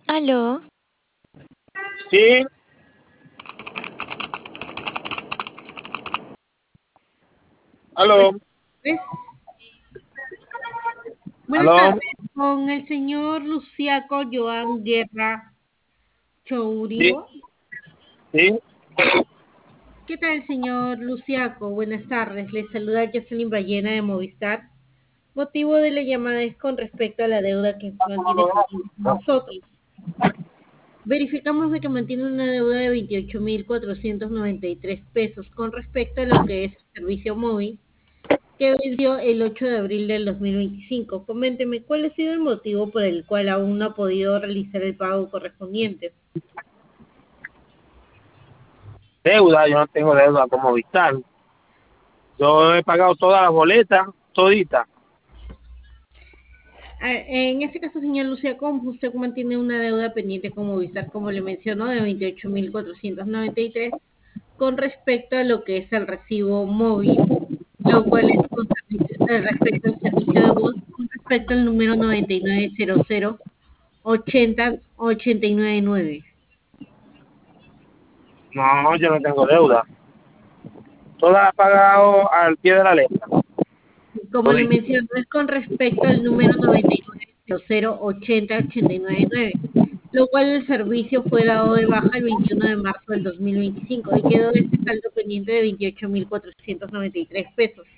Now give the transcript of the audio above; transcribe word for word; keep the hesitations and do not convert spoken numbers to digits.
Aló, Sí, Buenas aló, tardes. Buenas aló, tardes, con el señor Luciaco Joan Guerra sí, Chourio. sí, ¿Qué tal, señor Luciaco? Buenas tardes. Le saluda Jocelyn Ballena de Movistar. Motivo de la llamada es con respecto a la deuda que mantiene con nosotros. Verificamos de que mantiene una deuda de veintiocho mil cuatrocientos noventa y tres pesos con respecto a lo que es el servicio móvil que venció el ocho de abril del dos mil veinticinco. Coménteme, ¿cuál ha sido el motivo por el cual aún no ha podido realizar el pago correspondiente? deuda, yo no tengo deuda como Movistar. Yo he pagado todas las boletas, toditas. Ah, En este caso, señor Lucia Comp, usted mantiene una deuda pendiente con Movistar, como le mencionó, de veintiocho mil cuatrocientos noventa y tres con respecto a lo que es el recibo móvil, lo cual es con servicio- eh, respecto al servicio de voz, con respecto al número noventa y nueve cero cero ochenta ochenta y nueve nueve. No, yo no tengo deuda. Todas las he pagado al pie de la letra, Como le toditas. mencioné, es con respecto al número noventa y nueve cero cero ochenta ochenta y nueve nueve, lo cual el servicio fue dado de baja el veintiuno de marzo del dos mil veinticinco y quedó este saldo pendiente de veintiocho mil cuatrocientos noventa y tres pesos.